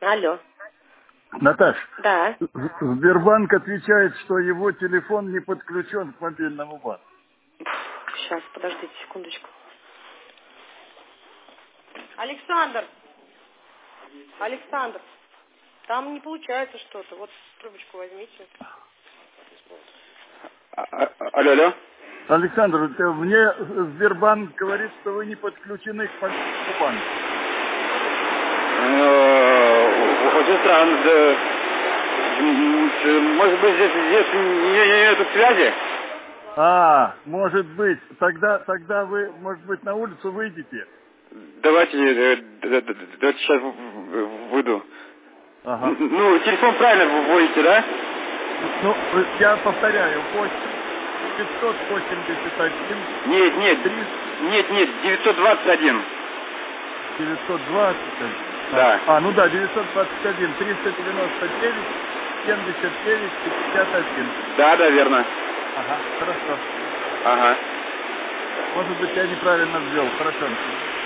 Алло. Наташ, Да. Сбербанк отвечает, что его телефон не подключен к мобильному банку. Сейчас, подождите секундочку. Александр! Александр! Там не получается что-то. Вот трубочку возьмите. Алло, алло. Александр, мне Сбербанк говорит, что вы не подключены к мобильному банку. Очень странно. Да. Может быть, здесь нет связи? Может быть. Тогда вы, может быть, на улицу выйдете. Давайте сейчас выйду. Ага. Ну, телефон правильно вы вводите, да? Ну, я повторяю, 581. Нет, 921. 921. Да. 921, 399, 79, 51. Да, верно. Ага, хорошо. Ага. Может быть, я неправильно ввел. Хорошо.